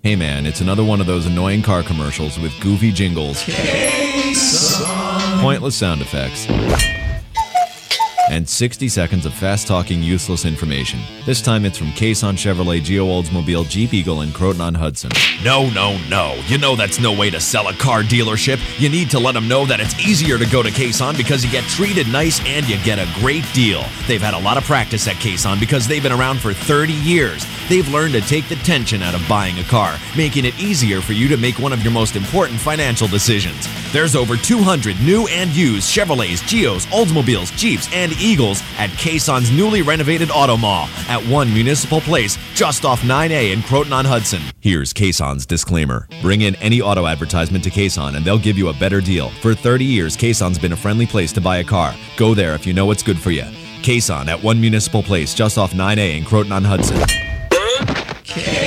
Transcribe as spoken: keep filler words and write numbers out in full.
Hey man, it's another one of those annoying car commercials with goofy jingles, pointless sound effects, and sixty seconds of fast-talking, useless information. This time it's from Caisson Chevrolet Geo Oldsmobile Jeep Eagle in Croton-on-Hudson. No, no, no. You know that's no way to sell a car dealership. You need to let them know that it's easier to go to Caisson because you get treated nice and you get a great deal. They've had a lot of practice at Caisson because they've been around for thirty years. They've learned to take the tension out of buying a car, making it easier for you to make one of your most important financial decisions. There's over two hundred new and used Chevrolets, Geos, Oldsmobiles, Jeeps, and Eagles at Caisson's newly renovated Auto Mall at One Municipal Place, just off nine A in Croton-on-Hudson. Here's Caisson's disclaimer. Bring in any auto advertisement to Caisson and they'll give you a better deal. For thirty years, Caisson's been a friendly place to buy a car. Go there if you know what's good for you. Caisson at One Municipal Place, just off nine A in Croton-on-Hudson.